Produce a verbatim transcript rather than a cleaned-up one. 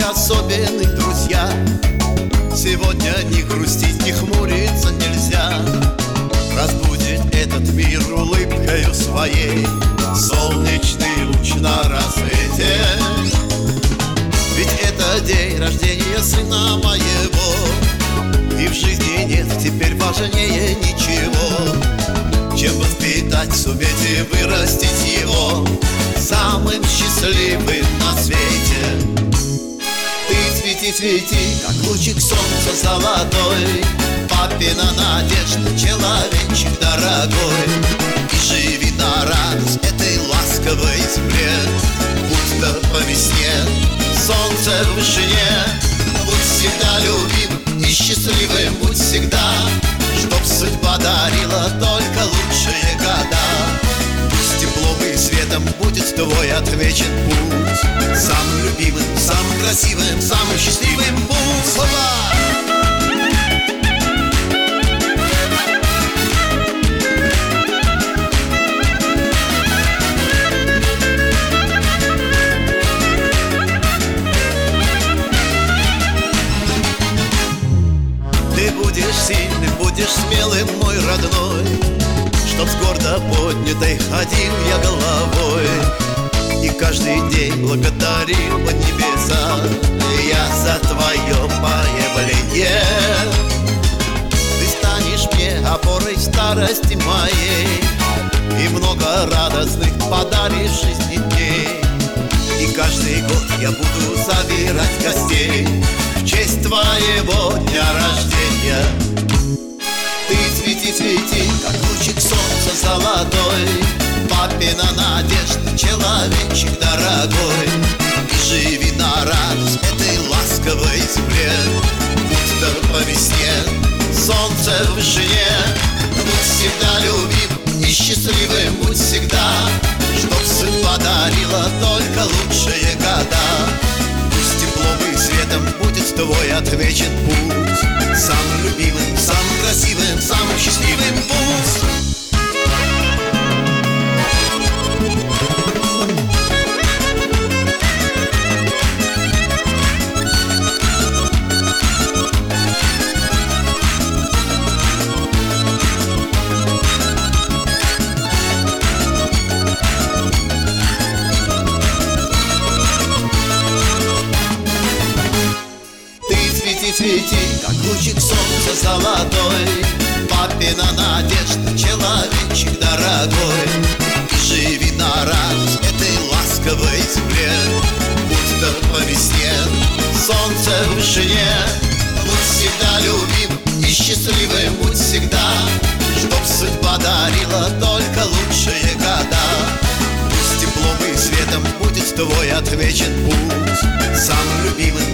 особенный, друзья. Сегодня не грустить, не хмуриться нельзя. Разбудит этот мир улыбкою своей солнечный луч на рассвете. Ведь это день рождения сына моего, и в жизни нет теперь важнее ничего, чем воспитать, суметь и вырастить его самым счастливым на свете. Ты цвети, цвети, как лучик солнца золотой, папина надежда, человечек дорогой. И живи на радость этой ласковой земле, будто по весне солнце в вышине. Будь всегда любим и счастливым, будь всегда, чтоб судьба дарила только лучшие года. Пусть теплом и светом будет твой отмечен путь, самым любимым, самым красивым, самым счастливым путь. Слова! Ты будешь сильным, будешь смелым, мой родной, чтоб с гордо поднятой ходил я головой и каждый день благодарил небеса я за твое появление. Ты станешь мне опорой в старости моей и много радостных подаришь жизни дней. И каждый год я буду собирать гостей в честь твоего дня рождения. Ты цвети, цвети, как лучик солнца золотой, папина надежда, человечек дорогой. И живи на радость этой ласковой земле, будто по весне солнце в вышине. Будь всегда любим и счастливым, будь всегда, чтоб судьба дарила только лучшие года. Пусть теплом и светом будет твой отмечен путь, самым любимым, самым красивым, самым счастливым путь. Цвети, цвети, как лучик солнца золотой, папина надежда, человечек дорогой. И живи на радость этой ласковой земле, будто по весне солнце в вышине. Будь всегда любим и счастливым, будь всегда, чтоб судьба дарила только лучшие года. Пусть теплом и светом будет твой отмечен путь, самым любимым,